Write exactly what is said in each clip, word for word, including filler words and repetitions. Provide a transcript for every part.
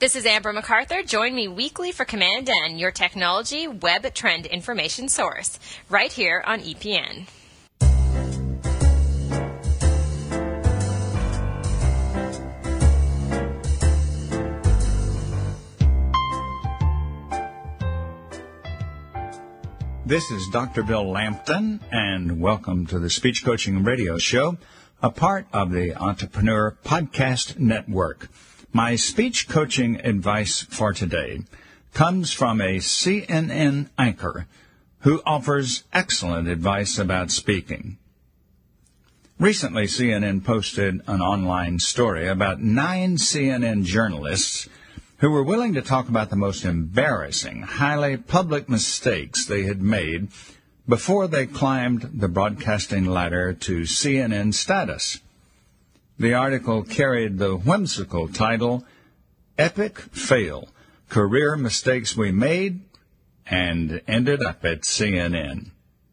This is Amber MacArthur. Join me weekly for Command N, your technology web trend information source, right here on E P N. This is Doctor Bill Lampton, and welcome to the Speech Coaching Radio Show, a part of the Entrepreneur Podcast Network. My speech coaching advice for today comes from a C N N anchor who offers excellent advice about speaking. Recently, C N N posted an online story about nine C N N journalists who were willing to talk about the most embarrassing, highly public mistakes they had made before they climbed the broadcasting ladder to C N N status. The article carried the whimsical title, Epic Fail, Career Mistakes We Made and Ended Up at C N N.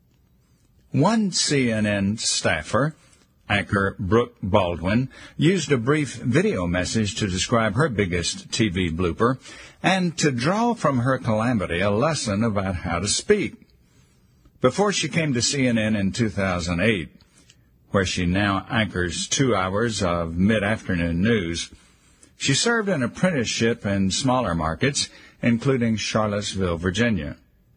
One C N N staffer, anchor Brooke Baldwin, used a brief video message to describe her biggest T V blooper and to draw from her calamity a lesson about how to speak. Before she came to C N N in two thousand eight, where she now anchors two hours of mid-afternoon news, she served an apprenticeship in smaller markets, including Charlottesville, Virginia.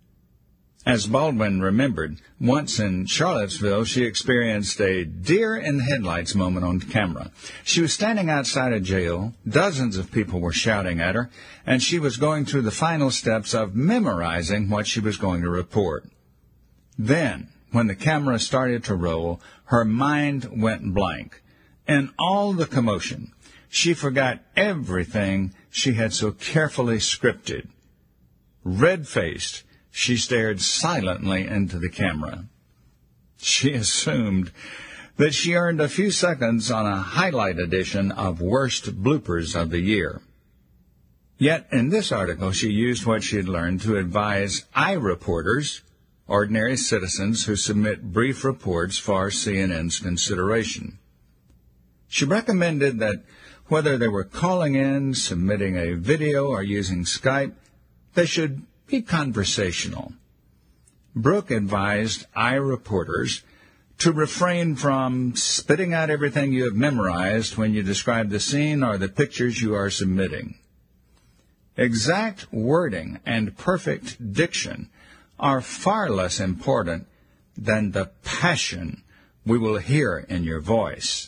As Baldwin remembered, once in Charlottesville, she experienced a deer-in-headlights moment on camera. She was standing outside a jail, dozens of people were shouting at her, and she was going through the final steps of memorizing what she was going to report. Then, when the camera started to roll, her mind went blank. In all the commotion, she forgot everything she had so carefully scripted. Red-faced, she stared silently into the camera. She assumed that she earned a few seconds on a highlight edition of Worst Bloopers of the Year. Yet, in this article, she used what she had learned to advise iReporters, ordinary citizens who submit brief reports for C N N's consideration. She recommended that whether they were calling in, submitting a video, or using Skype, they should be conversational. Brooke advised iReporters to refrain from spitting out everything you have memorized when you describe the scene or the pictures you are submitting. Exact wording and perfect diction are far less important than the passion we will hear in your voice.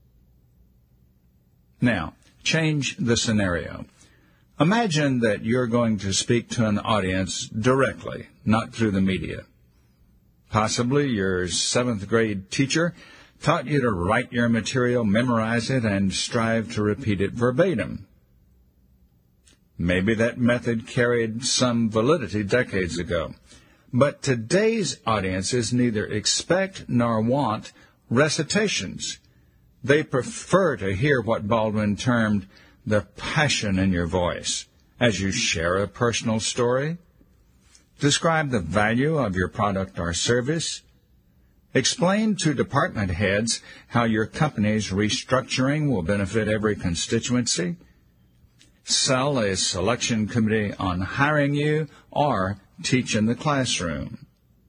Now, change the scenario. Imagine that you're going to speak to an audience directly, not through the media. Possibly your seventh grade teacher taught you to write your material, memorize it, and strive to repeat it verbatim. Maybe that method carried some validity decades ago. But today's audiences neither expect nor want recitations. They prefer to hear what Baldwin termed the passion in your voice as you share a personal story, describe the value of your product or service, explain to department heads how your company's restructuring will benefit every constituency, sell a selection committee on hiring you, or teach in the classroom.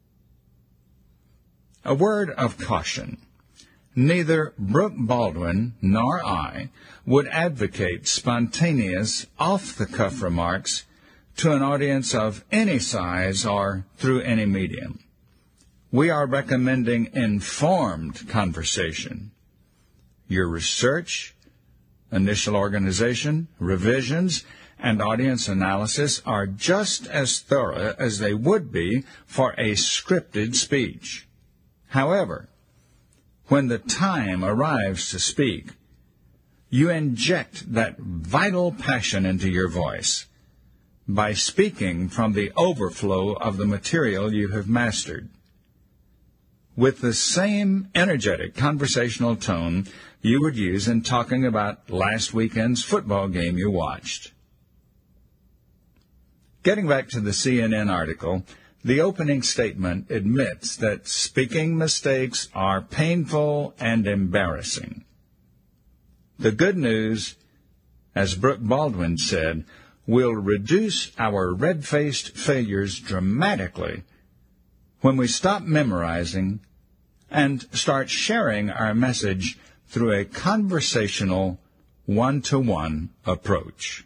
A word of caution. Neither Brooke Baldwin nor I would advocate spontaneous, off-the-cuff remarks to an audience of any size or through any medium. We are recommending informed conversation. Your research, initial organization, revisions, and audience analysis are just as thorough as they would be for a scripted speech. However, when the time arrives to speak, you inject that vital passion into your voice by speaking from the overflow of the material you have mastered. With the same energetic conversational tone you would use in talking about last weekend's football game you watched. Getting back to the C N N article, the opening statement admits that speaking mistakes are painful and embarrassing. The good news as Brooke Baldwin said, will reduce our red-faced failures dramatically when we stop memorizing and start sharing our message through a conversational, one-to-one approach.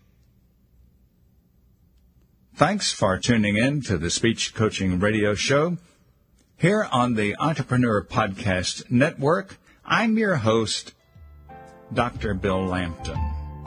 Thanks for tuning in to the Speech Coaching Radio Show. Here on the Entrepreneur Podcast Network, I'm your host, Doctor Bill Lampton.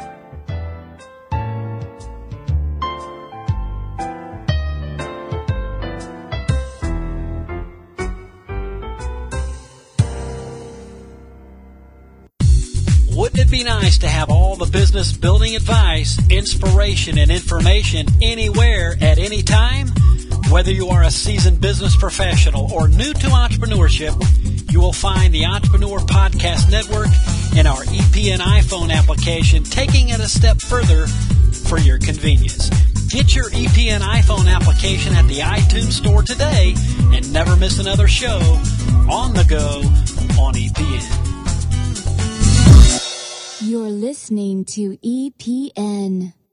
Wouldn't it be nice to have all the business building advice, inspiration, and information anywhere at any time? Whether you are a seasoned business professional or new to entrepreneurship, you will find the Entrepreneur Podcast Network in our E P N iPhone application, taking it a step further for your convenience. Get your E P N iPhone application at the iTunes Store today and never miss another show on the go on E P N. You're listening to E P N.